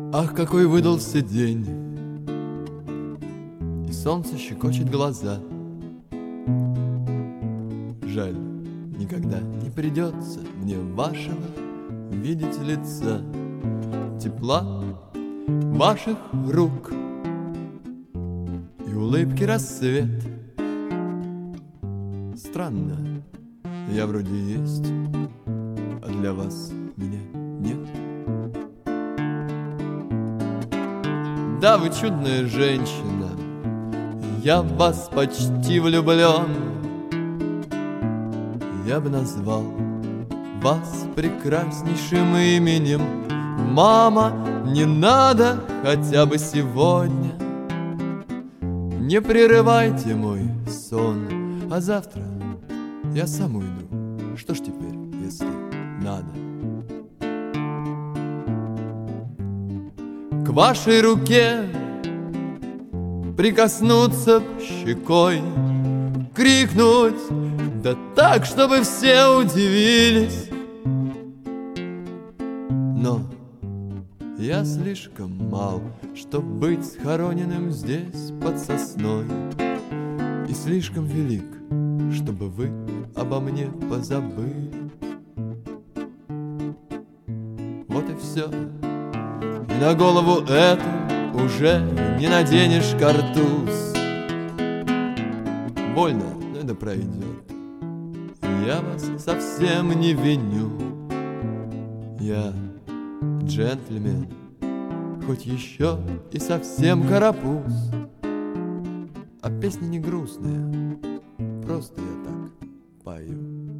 Ах, какой выдался день, и солнце щекочет глаза. Жаль, никогда не придется мне вашего видеть лица, тепла ваших рук и улыбки рассвет. Странно, я вроде есть, а для вас меня нет. Да, вы чудная женщина, я в вас почти влюблен. Я бы назвал вас прекраснейшим именем. Мама, не надо хотя бы сегодня. Не прерывайте мой сон, а завтра я сам уйду. Что ж теперь, если надо? К вашей руке прикоснуться щекой, крикнуть, да так, чтобы все удивились. Но я слишком мал, чтоб быть схороненным здесь под сосной, и слишком велик, чтобы вы обо мне позабыли. Вот и все. И на голову эту уже не наденешь картуз. Больно, но это пройдет. Я вас совсем не виню. Я джентльмен, хоть еще и совсем карапуз. А песня не грустная, просто я так пою.